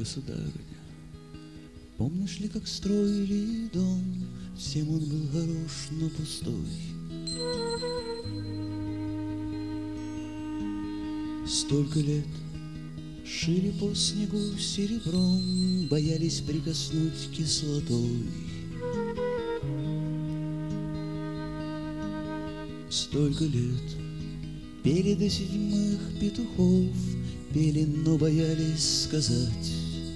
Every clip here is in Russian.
Государыня, помнишь ли, как строили дом? Всем он был хорош, но пустой. Столько лет шили по снегу серебром, боялись прикоснуть кислотой. Столько лет пели до седьмых петухов, пели, но боялись сказать.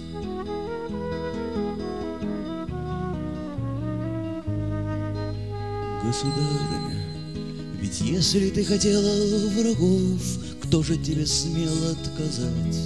Государыня, ведь если ты хотела врагов, кто же тебе смел отказать?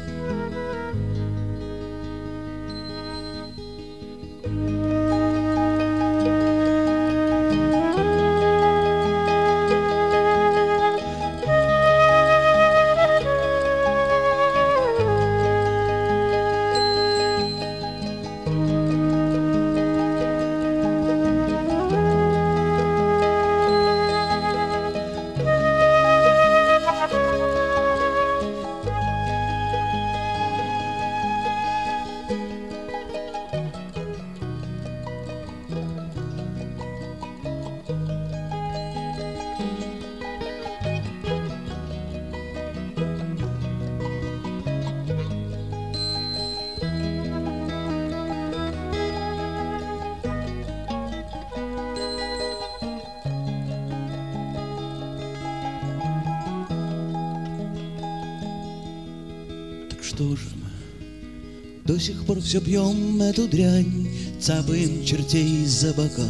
Что же мы до сих пор все пьем эту дрянь, цапаем чертей за бока?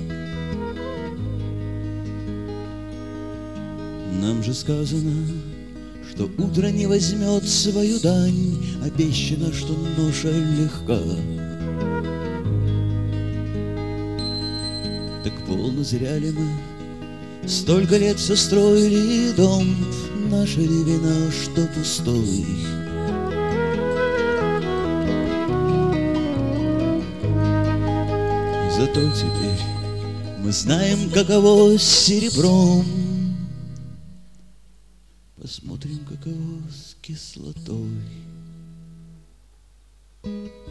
Нам же сказано, что утро не возьмет свою дань, обещано, что ноша легка. Так полно зря ли мы столько лет все строили дом, наша ли вина, что пустой? Зато теперь мы знаем, каково с серебром. Посмотрим, каково с кислотой.